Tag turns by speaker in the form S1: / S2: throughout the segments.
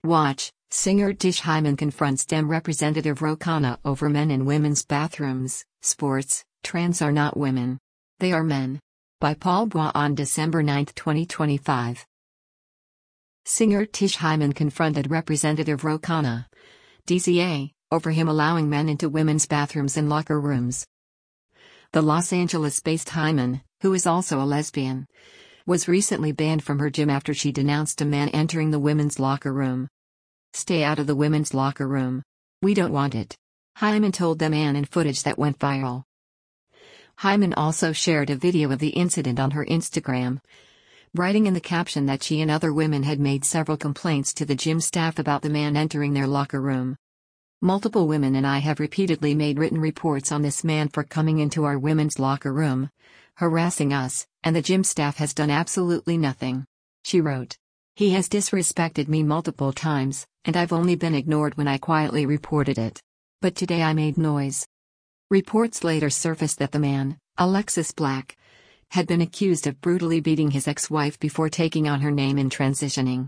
S1: Watch, singer Tish Hyman confronts Dem Representative Ro Khanna over men in women's bathrooms. Sports, trans are not women. They are men. By Paul Bois on December 9, 2025. Singer Tish Hyman confronted Representative Ro Khanna, DCA, over him allowing men into women's bathrooms and locker rooms. The Los Angeles-based Hyman, who is also a lesbian, was recently banned from her gym after she denounced a man entering the women's locker room. "Stay out of the women's locker room. We don't want it," Hyman told the man in footage that went viral. Hyman also shared a video of the incident on her Instagram, writing in the caption that she and other women had made several complaints to the gym staff about the man entering their locker room. "Multiple women and I have repeatedly made written reports on this man for coming into our women's locker room, harassing us, and the gym staff has done absolutely nothing," she wrote. "He has disrespected me multiple times, and I've only been ignored when I quietly reported it. But today I made noise." Reports later surfaced that the man, Alexis Black, had been accused of brutally beating his ex-wife before taking on her name and transitioning.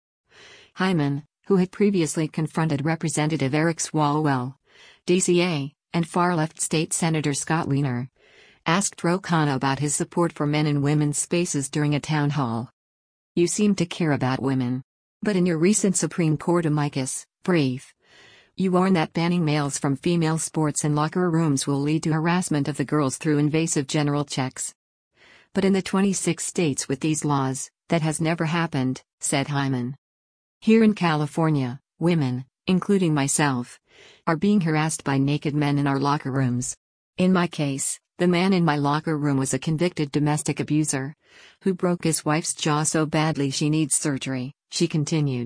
S1: Hyman, who had previously confronted Representative Eric Swalwell, DCA, and far-left State Senator Scott Wiener, asked Ro Khanna about his support for men in women's spaces during a town hall. "You seem to care about women. But in your recent Supreme Court amicus brief, you warn that banning males from female sports and locker rooms will lead to harassment of the girls through invasive general checks. But in the 26 states with these laws, that has never happened," said Hyman. "Here in California, women, including myself, are being harassed by naked men in our locker rooms. In my case, the man in my locker room was a convicted domestic abuser, who broke his wife's jaw so badly she needs surgery," she continued.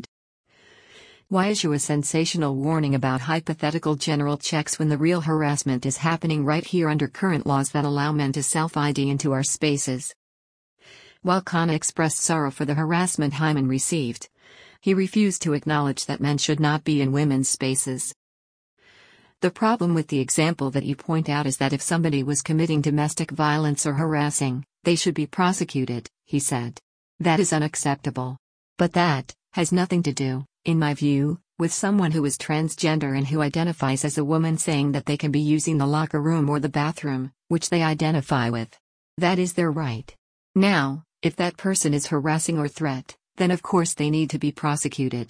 S1: "Why issue a sensational warning about hypothetical general checks when the real harassment is happening right here under current laws that allow men to self-ID into our spaces?" While Khanna expressed sorrow for the harassment Hyman received, he refused to acknowledge that men should not be in women's spaces. "The problem with the example that you point out is that if somebody was committing domestic violence or harassing, they should be prosecuted," he said. "That is unacceptable. But that has nothing to do, in my view, with someone who is transgender and who identifies as a woman saying that they can be using the locker room or the bathroom, which they identify with. That is their right. Now, if that person is harassing or threat, then of course they need to be prosecuted."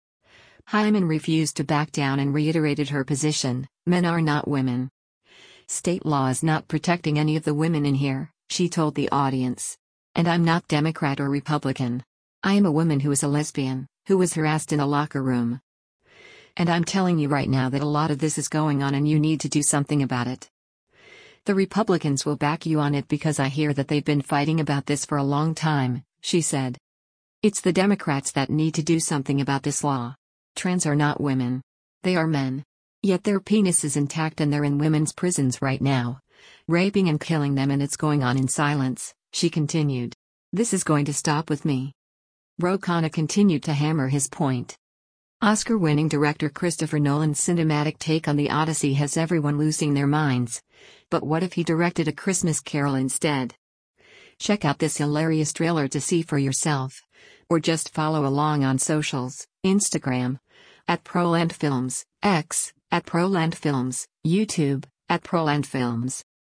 S1: Hyman refused to back down and reiterated her position: "Men are not women. State law is not protecting any of the women in here," she told the audience. "And I'm not Democrat or Republican. I am a woman who is a lesbian, who was harassed in a locker room. And I'm telling you right now that a lot of this is going on and you need to do something about it. The Republicans will back you on it because I hear that they've been fighting about this for a long time," she said. "It's the Democrats that need to do something about this law. Trans are not women. They are men. Yet their penis is intact and they're in women's prisons right now, raping and killing them, and it's going on in silence," she continued. "This is going to stop with me." Ro Khanna continued to hammer his point. Oscar-winning director Christopher Nolan's cinematic take on The Odyssey has everyone losing their minds. But what if he directed A Christmas Carol instead? Check out this hilarious trailer to see for yourself. Or just follow along on socials: Instagram, @ProlandFilms, X, @ProlandFilms, YouTube, @ProlandFilms.